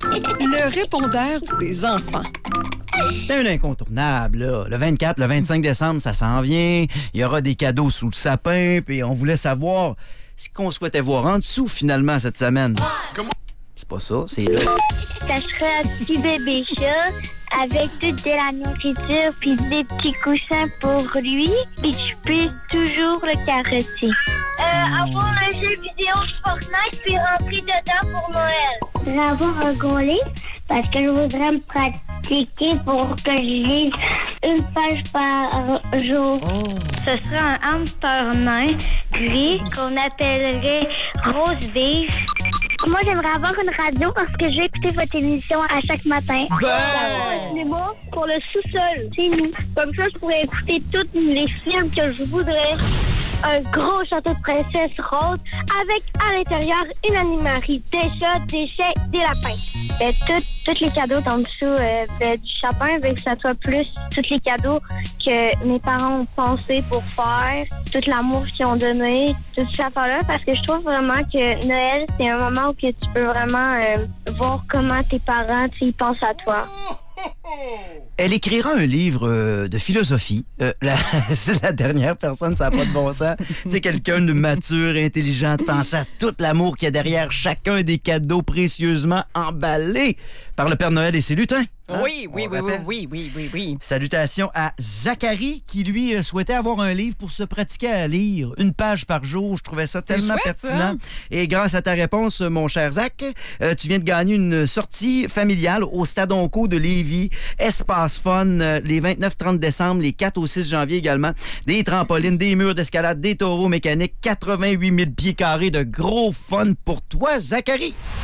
Le répondeur des enfants. C'était un incontournable, là. Le 24, le 25 décembre, ça s'en vient. Il y aura des cadeaux sous le sapin, puis on voulait savoir ce qu'on souhaitait voir en dessous, finalement, cette semaine. Comment? C'est pas ça, c'est là. Ça serait un petit bébé chat avec toute de la nourriture puis des petits coussins pour lui, puis tu peux toujours le caresser. Avoir un jeu vidéo de Fortnite puis rentrer dedans pour Noël. Avoir un gros livre parce que je voudrais me pratiquer pour que je lise une page par jour. Ce serait un hamster nain gris qu'on appellerait Rose Beef. Moi, j'aimerais avoir une radio parce que je vais écouter votre émission à chaque matin. Un cinéma pour le sous-sol, c'est nous. Comme ça, je pourrais écouter tous les films que je voudrais. Un gros château de princesse rose avec à l'intérieur une animalerie, des chats, des chiens, des lapins. Tous les cadeaux en dessous du sapin, que ça soit plus tous les cadeaux que mes parents ont pensé pour faire, tout l'amour qu'ils ont donné, toute cette affaire-là, parce que je trouve vraiment que Noël, c'est un moment où que tu peux vraiment voir comment tes parents ils pensent à toi. Elle écrira un livre de philosophie. C'est la dernière personne, ça n'a pas de bon sens. Tu sais, quelqu'un de mature, intelligent, de penser à tout l'amour qu'il y a derrière chacun des cadeaux précieusement emballés par le Père Noël et ses lutins. Hein? Oui. Salutations à Zachary qui, lui, souhaitait avoir un livre pour se pratiquer à lire. Une page par jour. Je trouvais ça tellement pertinent. Ça. Et grâce à ta réponse, mon cher Zach, tu viens de gagner une sortie familiale au Stade Onco de Lévis. Espace fun, les 29-30 décembre, les 4 au 6 janvier également. Des trampolines, des murs d'escalade, des taureaux mécaniques, 88 000 pieds carrés de gros fun pour toi, Zachary.